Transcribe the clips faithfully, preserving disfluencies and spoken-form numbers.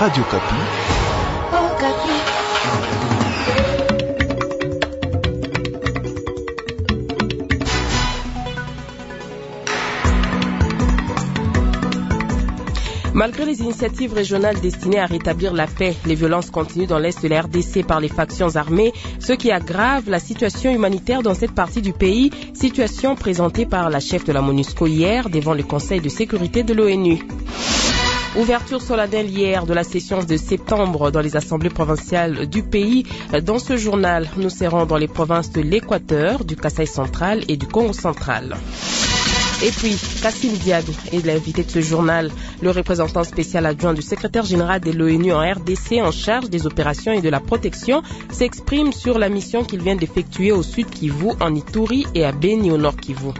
Radio Kapi. Oh, Kapi. Malgré les initiatives régionales destinées à rétablir la paix, les violences continuent dans l'est de la R D C par les factions armées, ce qui aggrave la situation humanitaire dans cette partie du pays, situation présentée par la chef de la MONUSCO hier devant le Conseil de sécurité de l'ONU. Ouverture solennelle hier de la session de septembre dans les assemblées provinciales du pays. Dans ce journal, nous serons dans les provinces de l'Équateur, du Kasaï central et du Congo central. Et puis, Kassim Diadou est l'invité de ce journal. Le représentant spécial adjoint du secrétaire général de l'ONU en R D C en charge des opérations et de la protection s'exprime sur la mission qu'il vient d'effectuer au sud Kivu, en Ituri et à Beni au nord Kivu.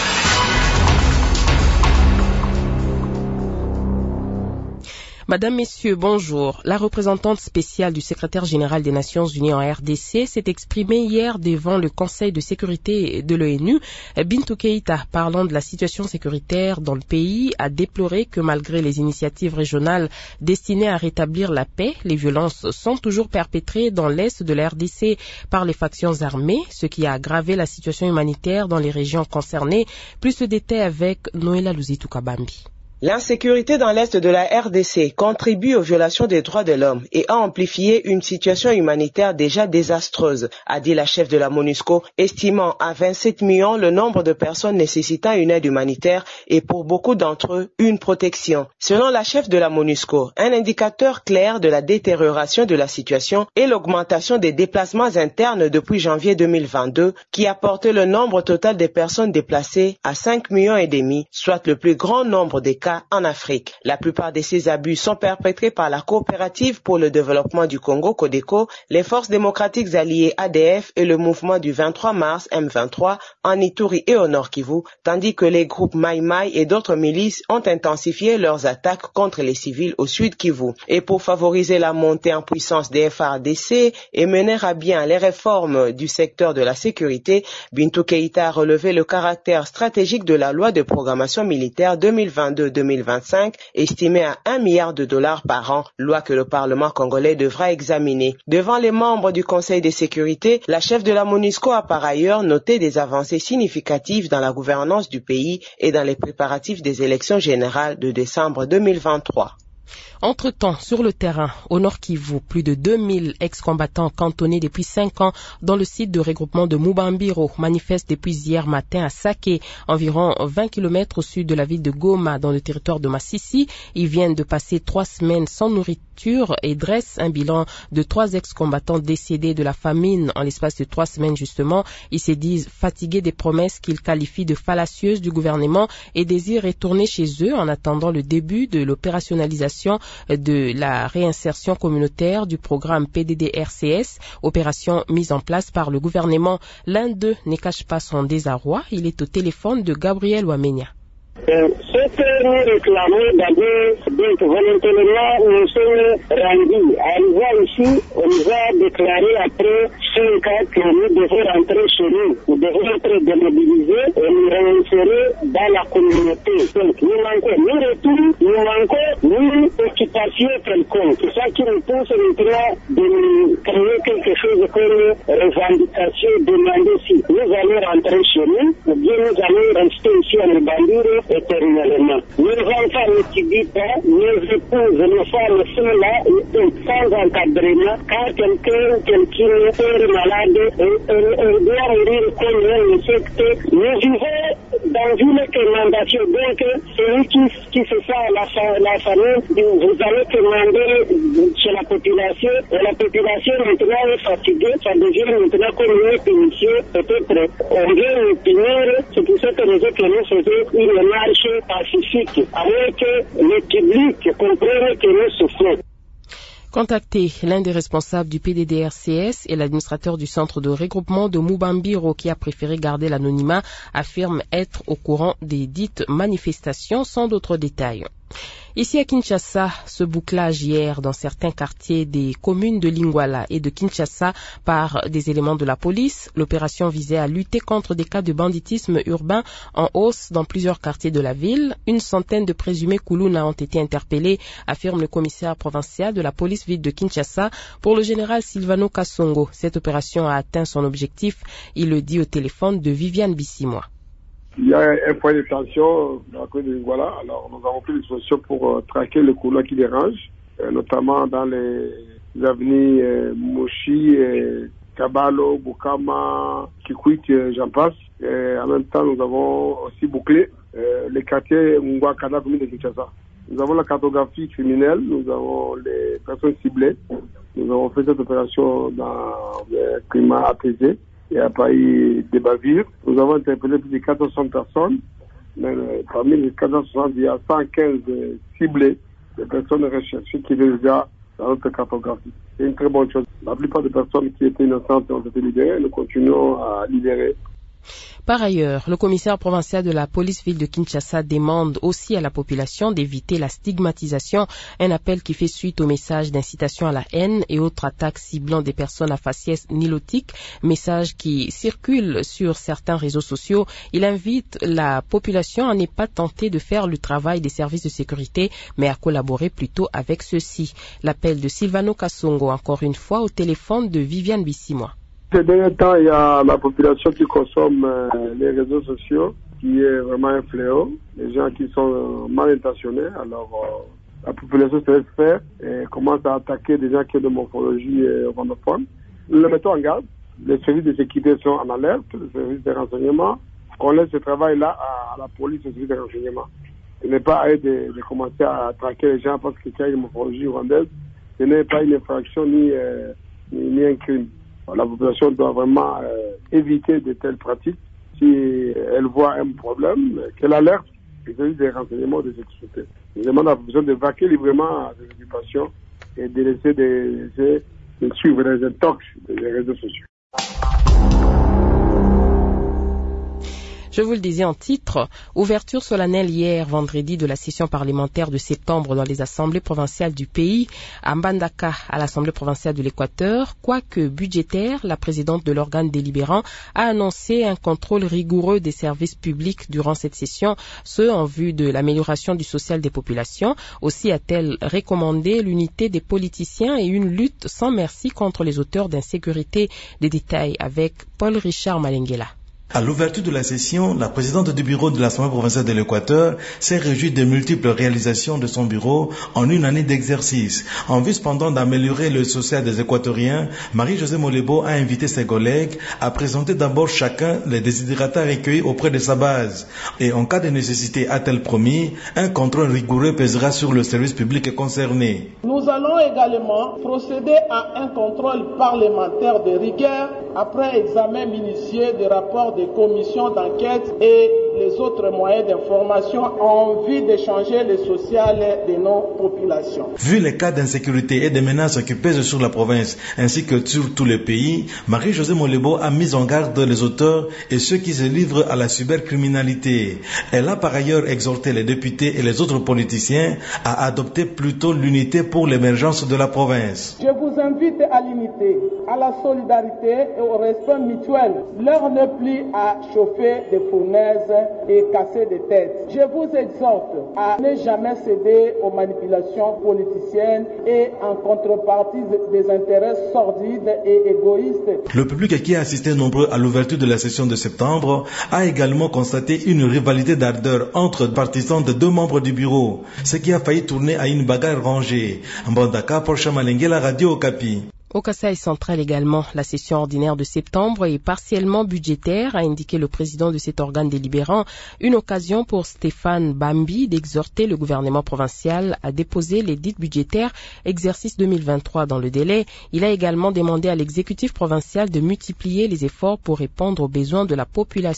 Madame, Messieurs, bonjour. La représentante spéciale du secrétaire général des Nations Unies en R D C s'est exprimée hier devant le Conseil de sécurité de l'ONU. Bintou Keïta, parlant de la situation sécuritaire dans le pays, a déploré que malgré les initiatives régionales destinées à rétablir la paix, les violences sont toujours perpétrées dans l'est de la R D C par les factions armées, ce qui a aggravé la situation humanitaire dans les régions concernées. Plus de détails avec Noëlla Luzitou Kabambi. L'insécurité dans l'est de la R D C contribue aux violations des droits de l'homme et a amplifié une situation humanitaire déjà désastreuse, a dit la chef de la MONUSCO, estimant à vingt-sept millions le nombre de personnes nécessitant une aide humanitaire et pour beaucoup d'entre eux, une protection. Selon la chef de la MONUSCO, un indicateur clair de la détérioration de la situation est l'augmentation des déplacements internes depuis janvier deux mille vingt-deux, qui a porté le nombre total des personnes déplacées à cinq millions et demi, soit le plus grand nombre des cas en Afrique. La plupart de ces abus sont perpétrés par la coopérative pour le développement du Congo, Codeco, les forces démocratiques alliées A D F et le mouvement du vingt-trois mars M vingt-trois en Ituri et au Nord Kivu, tandis que les groupes Mai Mai et d'autres milices ont intensifié leurs attaques contre les civils au Sud Kivu. Et pour favoriser la montée en puissance des F A R D C et mener à bien les réformes du secteur de la sécurité, Bintou Keïta a relevé le caractère stratégique de la loi de programmation militaire deux mille vingt-deux deux mille vingt-cinq, estimée à un milliard de dollars par an, loi que le Parlement congolais devra examiner. Devant les membres du Conseil de sécurité, la chef de la MONUSCO a par ailleurs noté des avancées significatives dans la gouvernance du pays et dans les préparatifs des élections générales de décembre deux mille vingt-trois. Entre-temps, sur le terrain, au Nord Kivu, plus de deux mille ex-combattants cantonnés depuis cinq ans dans le site de regroupement de Mubambiro manifestent depuis hier matin à Sake, environ vingt kilomètres au sud de la ville de Goma, dans le territoire de Massissi. Ils viennent de passer trois semaines sans nourriture et dressent un bilan de trois ex-combattants décédés de la famine en l'espace de trois semaines justement. Ils se disent fatigués des promesses qu'ils qualifient de fallacieuses du gouvernement et désirent retourner chez eux en attendant le début de l'opérationnalisation de la réinsertion communautaire du programme P D D R C S, opération mise en place par le gouvernement. L'un d'eux ne cache pas son désarroi. Il est au téléphone de Gabriel Wamenya. Euh, ce que nous réclamons d'abord, donc volontairement, nous sommes rendus. Arrivant ici, on nous a déclaré après cinq ans que nous devons rentrer chez nous. Nous devons être démobilisés et nous réinsérer dans la communauté. Donc, nous manquons ni retour, nous manquons ni occupation quelconque. C'est ça qui nous pousse maintenant de nous créer quelque chose comme revendication, demander si nous allons rentrer chez nous ou bien nous allons rester ici à Mbandiro éternellement. Nos enfants n'étudient pas, nos épouses, nos femmes sont là sans encadrement. Quand quelqu'un, quelqu'un est malade, on doit mourir comme un insecte. Nous vivons dans une commandation. Donc, celui qui, qui fait ça à la, la famille, vous allez commander chez la population, et la population maintenant est fatiguée, ça devient maintenant comme une punition. Peut-être on vient nous punir, c'est pour cette raison que nous faisons une marche pacifique, avec le public comprenne que nous souffrons. Contacté, l'un des responsables du P D D R C S et l'administrateur du centre de regroupement de Mubambiro, qui a préféré garder l'anonymat, affirme être au courant des dites manifestations sans d'autres détails. Ici à Kinshasa, ce bouclage hier dans certains quartiers des communes de Lingwala et de Kinshasa par des éléments de la police. L'opération visait à lutter contre des cas de banditisme urbain en hausse dans plusieurs quartiers de la ville. Une centaine de présumés Koulouna ont été interpellés, affirme le commissaire provincial de la police ville de Kinshasa pour le général Silvano Kasongo. Cette opération a atteint son objectif, il le dit au téléphone de Viviane Bissimois. Il y a un point de tension dans la commune de Lingwala. Alors, nous avons pris des solutions pour euh, traquer le Koulouna qui dérange, euh, notamment dans les, les avenues euh, Moshi, euh, Kabalo, Bukama, Kikwit, euh, j'en passe. Et en même temps, nous avons aussi bouclé euh, les quartiers Mungwakana, commune de Kinshasa. Nous avons la cartographie criminelle, nous avons les personnes ciblées. Nous avons fait cette opération dans le climat apaisé. Il n'y a pas eu de bavures. Nous avons interpellé plus de quatre cents soixante personnes. Mais euh, parmi les quatre cent soixante, il y a cent quinze euh, ciblés de personnes recherchées qui étaient déjà dans notre cartographie. C'est une très bonne chose. La plupart des personnes qui étaient innocentes ont été libérées. Nous continuons à libérer. Par ailleurs, le commissaire provincial de la police ville de Kinshasa demande aussi à la population d'éviter la stigmatisation, un appel qui fait suite aux messages d'incitation à la haine et autres attaques ciblant des personnes à faciès nilotique, messages qui circulent sur certains réseaux sociaux. Il invite la population à ne pas tenter de faire le travail des services de sécurité, mais à collaborer plutôt avec ceux-ci. L'appel de Silvano Kasongo, encore une fois, au téléphone de Viviane Bissimois. Ces derniers temps, il y a la population qui consomme euh, les réseaux sociaux, qui est vraiment un fléau. Les gens qui sont euh, mal intentionnés, alors euh, la population se laisse faire et commence à attaquer des gens qui ont de morphologie euh, rwandophone. Nous les mettons en garde. Les services de sécurité sont en alerte, les services de renseignement. On laisse ce travail-là à, à la police et aux services de renseignement. Ce n'est pas à eux de, de commencer à traquer les gens parce qu'ils ont une morphologie rwandaise. Ce n'est pas une infraction ni, euh, ni, ni un crime. La population doit vraiment euh, éviter de telles pratiques. Si elle voit un problème, qu'elle alerte les services des renseignements de sécurité. Je demande à la population de vaquer librement à des occupations et de laisser de, de, de suivre les intox des réseaux sociaux. Je vous le disais en titre, ouverture solennelle hier vendredi de la session parlementaire de septembre dans les assemblées provinciales du pays, à Mbandaka, à l'Assemblée provinciale de l'Équateur. Quoique budgétaire, la présidente de l'organe délibérant a annoncé un contrôle rigoureux des services publics durant cette session, ce en vue de l'amélioration du social des populations. Aussi a-t-elle recommandé l'unité des politiciens et une lutte sans merci contre les auteurs d'insécurité. Des détails avec Paul Richard Malenguela. À l'ouverture de la session, la présidente du bureau de l'Assemblée provinciale de l'Équateur s'est réjouie des multiples réalisations de son bureau en une année d'exercice. En vue cependant d'améliorer le social des Équatoriens, Marie-Josée Molebo a invité ses collègues à présenter d'abord chacun les desiderata recueillis auprès de sa base. Et en cas de nécessité, a-t-elle promis, un contrôle rigoureux pèsera sur le service public concerné. Nous allons également procéder à un contrôle parlementaire de rigueur après examen minutieux des rapports des commissions d'enquête et les autres moyens d'information en vue d'échanger le social de nos populations. Vu les cas d'insécurité et des menaces qui pèsent sur la province ainsi que sur tout le pays, Marie-Josée Molebo a mis en garde les auteurs et ceux qui se livrent à la cybercriminalité. Elle a par ailleurs exhorté les députés et les autres politiciens à adopter plutôt l'unité pour l'émergence de la province. Je vous invite à l'unité, à la solidarité et au respect mutuel. L'heure n'est plus à chauffer des fournaises et casser des têtes. Je vous exhorte à ne jamais céder aux manipulations politiciennes et en contrepartie des intérêts sordides et égoïstes. Le public qui a assisté nombreux à l'ouverture de la session de septembre a également constaté une rivalité d'ardeur entre partisans de deux membres du bureau, ce qui a failli tourner à une bagarre rangée. Mbandaka, Porcha Malengue, la radio Okapi. Au Kasaï central également, la session ordinaire de septembre est partiellement budgétaire, a indiqué le président de cet organe délibérant, une occasion pour Stéphane Bambi d'exhorter le gouvernement provincial à déposer les dites budgétaires exercice deux mille vingt-trois dans le délai. Il a également demandé à l'exécutif provincial de multiplier les efforts pour répondre aux besoins de la population.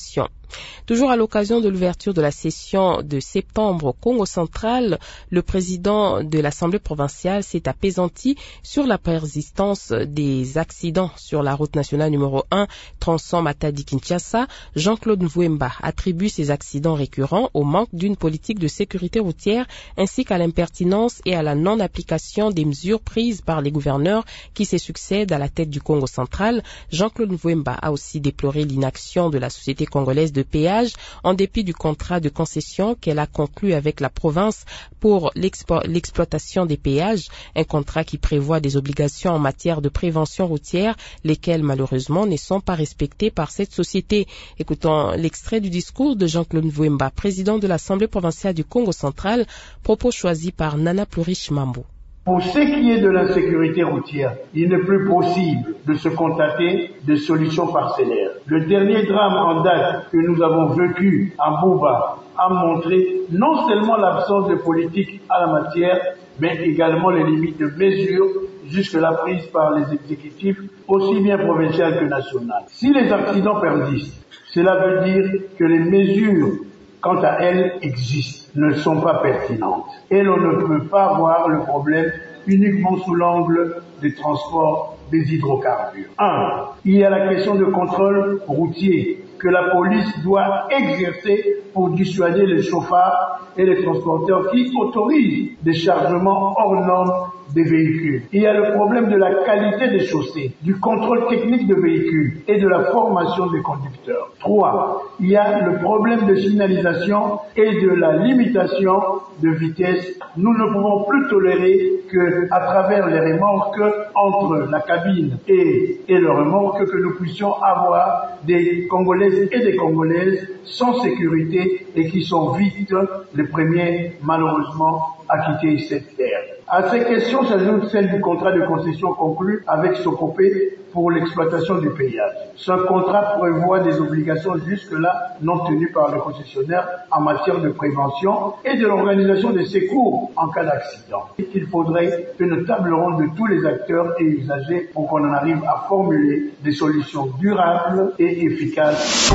Toujours à l'occasion de l'ouverture de la session de septembre au Congo central, le président de l'Assemblée provinciale s'est apaisanti sur la persistance des accidents sur la route nationale numéro un, tronçon Matadi-Kinshasa. Jean-Claude Mvouemba attribue ces accidents récurrents au manque d'une politique de sécurité routière ainsi qu'à l'impertinence et à la non-application des mesures prises par les gouverneurs qui se succèdent à la tête du Congo central. Jean-Claude Mvouemba a aussi déploré l'inaction de la société congolaise de péage en dépit du contrat de concession qu'elle a conclu avec la province pour l'expo- l'exploitation des péages, un contrat qui prévoit des obligations en matière de prévention routière, lesquelles malheureusement ne sont pas respectées par cette société. Écoutons l'extrait du discours de Jean-Claude Mvouemba, président de l'Assemblée provinciale du Congo central, propos choisis par Nana Plurish Mambo. Pour ce qui est de l'insécurité routière, il n'est plus possible de se contenter de solutions parcellaires. Le dernier drame en date que nous avons vécu à Bouba a montré non seulement l'absence de politique à la matière, mais également les limites de mesures jusque-là prises par les exécutifs, aussi bien provinciaux que nationaux. Si les accidents persistent, cela veut dire que les mesures, quant à elles, existent, ne sont pas pertinentes. Et l'on ne peut pas voir le problème uniquement sous l'angle des transports des hydrocarbures. Un, il y a la question de contrôle routier que la police doit exercer pour dissuader les chauffards et les transporteurs qui autorisent des chargements hors normes des véhicules. Il y a le problème de la qualité des chaussées, du contrôle technique de véhicules et de la formation des conducteurs. Trois, il y a le problème de signalisation et de la limitation de vitesse. Nous ne pouvons plus tolérer que, à travers les remorques, entre la cabine et, et le remorque, que nous puissions avoir des Congolaises et des Congolaises sans sécurité et qui sont vite les premiers, malheureusement, à quitter cette terre. À ces questions s'ajoute celle du contrat de concession conclu avec Socopé pour l'exploitation du péage. Ce contrat prévoit des obligations jusque-là non tenues par le concessionnaire en matière de prévention et de l'organisation des secours en cas d'accident. Il faudrait une table ronde de tous les acteurs et usagers pour qu'on en arrive à formuler des solutions durables et efficaces.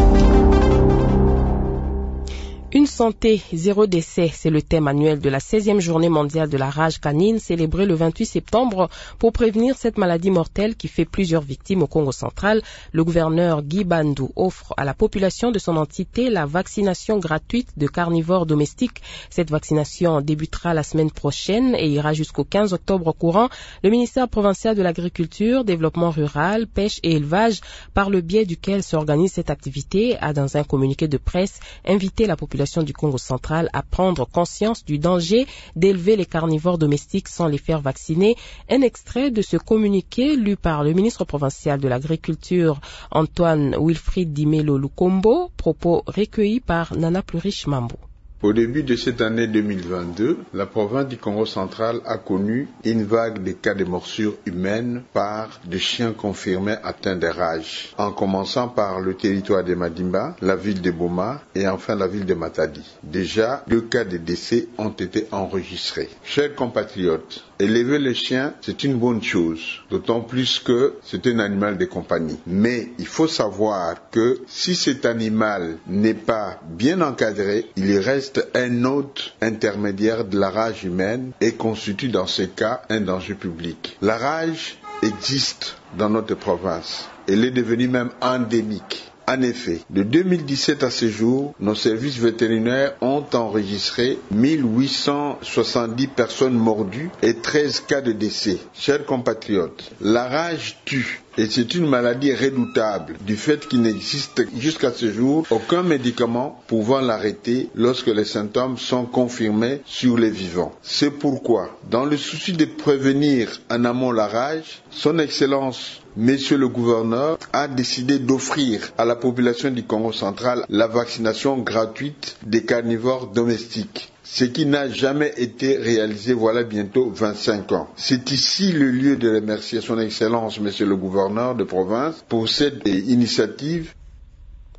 Une santé, zéro décès, c'est le thème annuel de la seizième journée mondiale de la rage canine célébrée le vingt-huit septembre pour prévenir cette maladie mortelle qui fait plusieurs victimes au Congo central. Le gouverneur Guy Bandou offre à la population de son entité la vaccination gratuite de carnivores domestiques. Cette vaccination débutera la semaine prochaine et ira jusqu'au quinze octobre courant. Le ministère provincial de l'Agriculture, Développement rural, Pêche et Élevage, par le biais duquel s'organise cette activité, a dans un communiqué de presse invité la population du Congo central à prendre conscience du danger d'élever les carnivores domestiques sans les faire vacciner. Un extrait de ce communiqué lu par le ministre provincial de l'Agriculture, Antoine Wilfried Dimelo Lukombo, propos recueillis par Nana Plurish Mambo. Au début de cette année deux mille vingt-deux, la province du Congo central a connu une vague de cas de morsures humaines par des chiens confirmés atteints de rage, en commençant par le territoire de Madimba, la ville de Boma et enfin la ville de Matadi. Déjà, deux cas de décès ont été enregistrés. Chers compatriotes, élever les chiens, c'est une bonne chose, d'autant plus que c'est un animal de compagnie. Mais il faut savoir que si cet animal n'est pas bien encadré, il reste un autre intermédiaire de la rage humaine et constitue dans ce cas un danger public. La rage existe dans notre province. Elle est devenue même endémique. En effet, de deux mille dix-sept à ce jour, nos services vétérinaires ont enregistré mille huit cent soixante-dix personnes mordues et treize cas de décès. Chers compatriotes, la rage tue. Et c'est une maladie redoutable du fait qu'il n'existe jusqu'à ce jour aucun médicament pouvant l'arrêter lorsque les symptômes sont confirmés sur les vivants. C'est pourquoi, dans le souci de prévenir en amont la rage, son Excellence, Monsieur le Gouverneur, a décidé d'offrir à la population du Congo central la vaccination gratuite des carnivores domestiques. Ce qui n'a jamais été réalisé voilà bientôt vingt-cinq ans. C'est ici le lieu de remercier son Excellence, Monsieur le Gouverneur de province, pour cette initiative.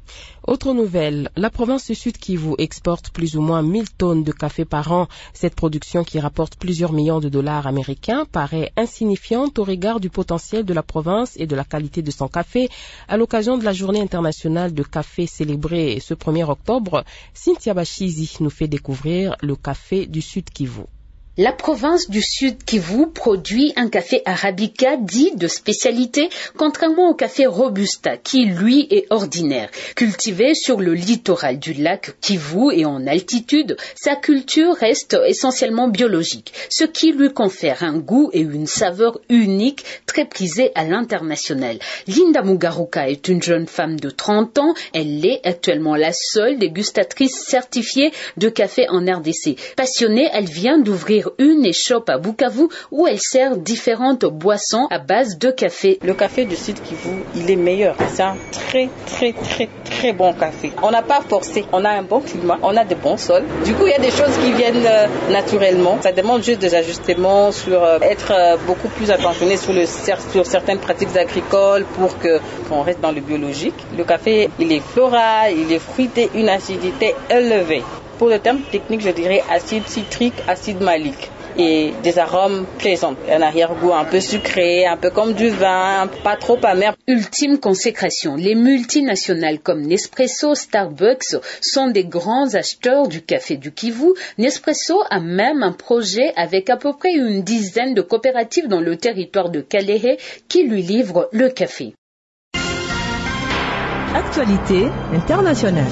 Autre nouvelle, la province du Sud Kivu exporte plus ou moins mille tonnes de café par an. Cette production qui rapporte plusieurs millions de dollars américains paraît insignifiante au regard du potentiel de la province et de la qualité de son café. À l'occasion de la journée internationale de café célébrée ce premier octobre, Cynthia Bachizi nous fait découvrir le café du Sud Kivu. La province du Sud Kivu produit un café arabica dit de spécialité, contrairement au café robusta qui, lui, est ordinaire. Cultivé sur le littoral du lac Kivu et en altitude, sa culture reste essentiellement biologique, ce qui lui confère un goût et une saveur unique très prisés à l'international. Linda Mugaruka est une jeune femme de trente ans. Elle est actuellement la seule dégustatrice certifiée de café en R D C. Passionnée, elle vient d'ouvrir une échoppe à Bukavu où elle sert différentes boissons à base de café. Le café du Sud Kivu, il est meilleur. C'est un très très très très bon café. On n'a pas forcé, on a un bon climat, on a de bons sols. Du coup, il y a des choses qui viennent euh, naturellement. Ça demande juste des ajustements sur euh, être euh, beaucoup plus attentionné sur, le, sur certaines pratiques agricoles pour que qu'on reste dans le biologique. Le café, il est floral, il est fruité, une acidité élevée. Pour le terme technique, je dirais acide citrique, acide malique et des arômes plaisants. Un arrière-goût un peu sucré, un peu comme du vin, pas trop amer. Ultime consécration. Les multinationales comme Nespresso, Starbucks sont des grands acheteurs du café du Kivu. Nespresso a même un projet avec à peu près une dizaine de coopératives dans le territoire de Kalehe qui lui livrent le café. Actualité internationale.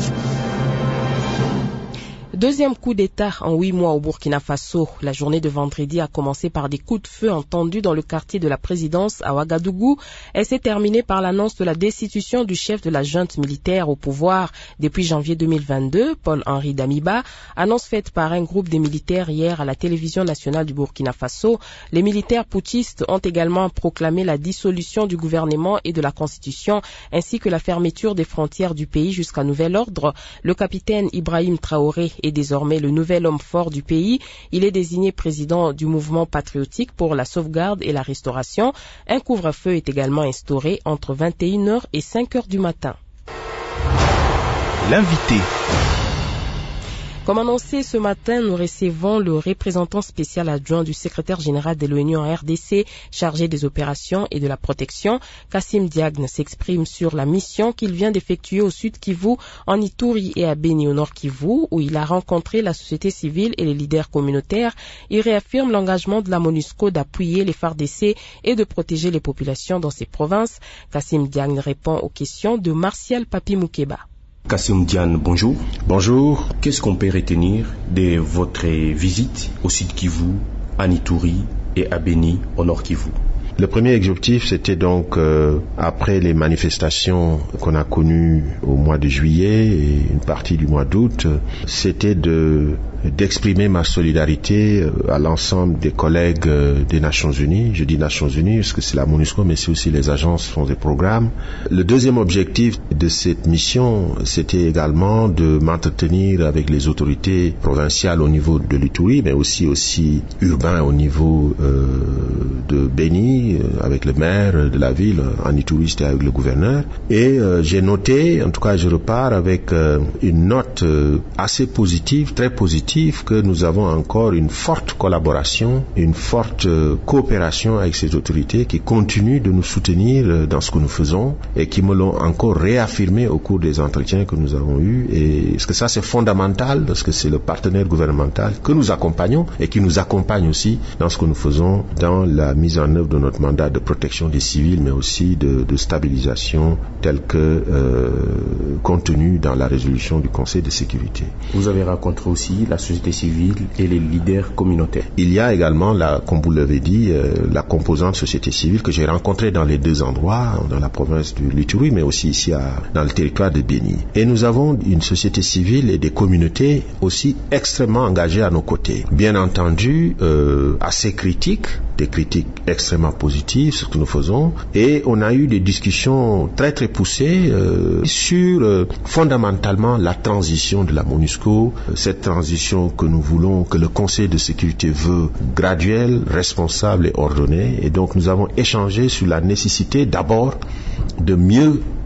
Deuxième coup d'État en huit mois au Burkina Faso. La journée de vendredi a commencé par des coups de feu entendus dans le quartier de la présidence à Ouagadougou. Elle s'est terminée par l'annonce de la destitution du chef de la junte militaire au pouvoir depuis janvier deux mille vingt-deux, Paul-Henri Damiba. Annonce faite par un groupe des militaires hier à la télévision nationale du Burkina Faso. Les militaires putschistes ont également proclamé la dissolution du gouvernement et de la constitution, ainsi que la fermeture des frontières du pays jusqu'à nouvel ordre. Le capitaine Ibrahim Traoré est désormais le nouvel homme fort du pays. Il est désigné président du mouvement patriotique pour la sauvegarde et la restauration. Un couvre-feu est également instauré entre vingt et une heures et cinq heures du matin. L'invité. Comme annoncé ce matin, nous recevons le représentant spécial adjoint du secrétaire général de l'ONU en R D C, chargé des opérations et de la protection. Kassim Diagne s'exprime sur la mission qu'il vient d'effectuer au Sud Kivu, en Ituri et à Beni au Nord Kivu, où il a rencontré la société civile et les leaders communautaires. Il réaffirme l'engagement de la MONUSCO d'appuyer les F A R D C et de protéger les populations dans ces provinces. Kassim Diagne répond aux questions de Martial Papi Moukeba. Kassim Diagne, bonjour. Bonjour. Qu'est-ce qu'on peut retenir de votre visite au Sud Kivu, en Ituri et à Beni, au Nord Kivu? Le premier objectif, c'était donc, euh, après les manifestations qu'on a connues au mois de juillet et une partie du mois d'août, c'était de d'exprimer ma solidarité à l'ensemble des collègues des Nations Unies. Je dis Nations Unies parce que c'est la MONUSCO, mais c'est aussi les agences qui font des programmes. Le deuxième objectif de cette mission, c'était également de m'entretenir avec les autorités provinciales au niveau de l'Ituri, mais aussi aussi urbain au niveau euh, de Beni, avec le maire de la ville, en Ituri, c'était avec le gouverneur. Et euh, j'ai noté, en tout cas je repars avec euh, une note euh, assez positive, très positive, que nous avons encore une forte collaboration, une forte euh, coopération avec ces autorités qui continuent de nous soutenir euh, dans ce que nous faisons et qui me l'ont encore réaffirmé au cours des entretiens que nous avons eus. Et parce que ça c'est fondamental, parce que c'est le partenaire gouvernemental que nous accompagnons et qui nous accompagne aussi dans ce que nous faisons dans la mise en œuvre de notre mandat de protection des civils, mais aussi de, de stabilisation tel que euh, contenu dans la résolution du Conseil de sécurité. Vous avez rencontré aussi la société civile et les leaders communautaires. Il y a également, la, comme vous l'avez dit, euh, la composante société civile que j'ai rencontrée dans les deux endroits, dans la province de l'Ituri, mais aussi ici à, dans le territoire de Beni. Et nous avons une société civile et des communautés aussi extrêmement engagées à nos côtés. Bien entendu, euh, assez critiques, des critiques extrêmement positives sur ce que nous faisons, et on a eu des discussions très très poussées euh, sur euh, fondamentalement la transition de la MONUSCO, euh, cette transition que nous voulons, que le Conseil de sécurité veut graduelle, responsable et ordonnée. Et donc nous avons échangé sur la nécessité d'abord de mieux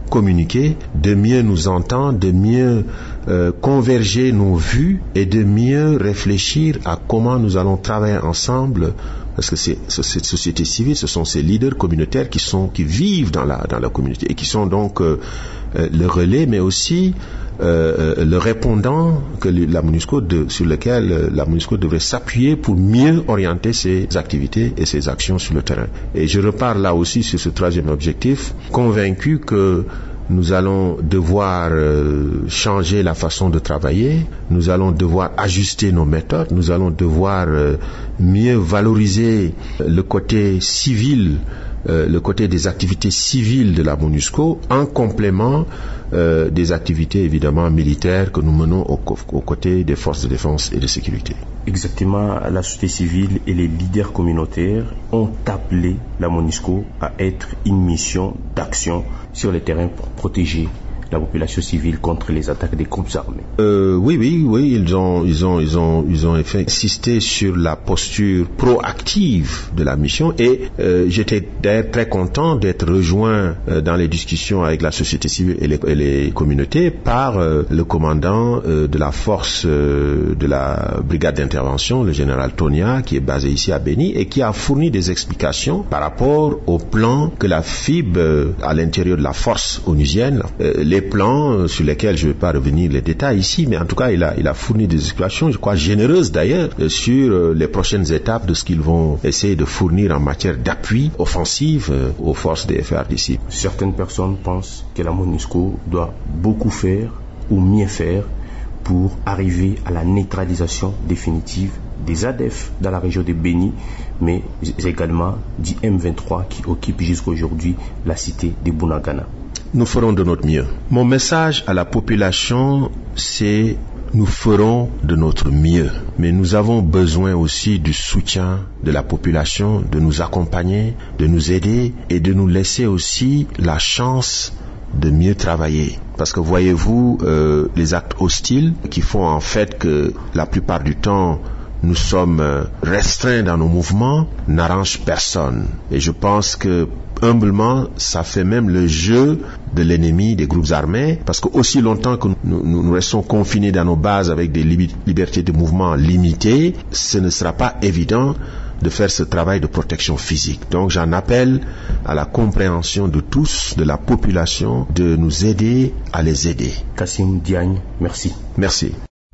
communiquer, de mieux nous entendre, de mieux euh, converger nos vues et de mieux réfléchir à comment nous allons travailler ensemble. Parce que c'est, cette société civile, ce sont ces leaders communautaires qui sont, qui vivent dans la, dans la communauté et qui sont donc euh, euh, le relais, mais aussi euh, le répondant que la MONUSCO de, sur lequel euh, la MONUSCO devrait s'appuyer pour mieux orienter ses activités et ses actions sur le terrain. Et je repars là aussi sur ce troisième objectif, convaincu que nous allons devoir euh, changer la façon de travailler, nous allons devoir ajuster nos méthodes, nous allons devoir euh, mieux valoriser le côté civil, euh, le côté des activités civiles de la MONUSCO en complément euh, des activités évidemment militaires que nous menons aux, aux côtés des forces de défense et de sécurité. Exactement, la société civile et les leaders communautaires ont appelé la MONUSCO à être une mission d'action sur le terrain pour protéger la population civile contre les attaques des groupes armés. Euh, oui, oui, oui, ils ont, ils ont, ils ont, ils ont insisté sur la posture proactive de la mission et euh, j'étais d'ailleurs très content d'être rejoint euh, dans les discussions avec la société civile et les, et les communautés par euh, le commandant euh, de la force euh, de la brigade d'intervention, le général Tonia, qui est basé ici à Béni et qui a fourni des explications par rapport au plan que la F I B euh, à l'intérieur de la force onusienne, euh, les plans sur lesquels je ne vais pas revenir les détails ici, mais en tout cas il a, il a fourni des explications, je crois généreuses d'ailleurs, sur les prochaines étapes de ce qu'ils vont essayer de fournir en matière d'appui offensif aux forces des F A R D C. Certaines personnes pensent que la MONUSCO doit beaucoup faire ou mieux faire pour arriver à la neutralisation définitive des A D F dans la région de Béni, mais également du M vingt-trois qui occupe jusqu'aujourd'hui la cité de Bunagana. Nous ferons de notre mieux. Mon message à la population, c'est nous ferons de notre mieux. Mais nous avons besoin aussi du soutien de la population, de nous accompagner, de nous aider et de nous laisser aussi la chance de mieux travailler. Parce que voyez-vous, euh, les actes hostiles qui font en fait que la plupart du temps nous sommes restreints dans nos mouvements n'arrangent personne. Et je pense que humblement, ça fait même le jeu de l'ennemi des groupes armés, parce que aussi longtemps que nous, nous, nous restons confinés dans nos bases avec des li- libertés de mouvement limitées, ce ne sera pas évident de faire ce travail de protection physique. Donc j'en appelle à la compréhension de tous, de la population, de nous aider à les aider. Kassim Diagne, merci. Merci.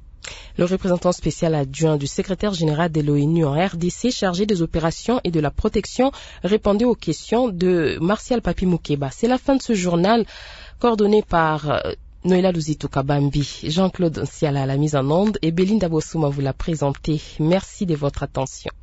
Le représentant spécial adjoint du secrétaire général de l'ONU en R D C chargé des opérations et de la protection répondait aux questions de Martial Papi Moukeba. C'est la fin de ce journal coordonné par Noëlla Luzitou Kabambi, Jean-Claude Siala à la mise en onde et Belinda Bossouma vous l'a présenté. Merci de votre attention.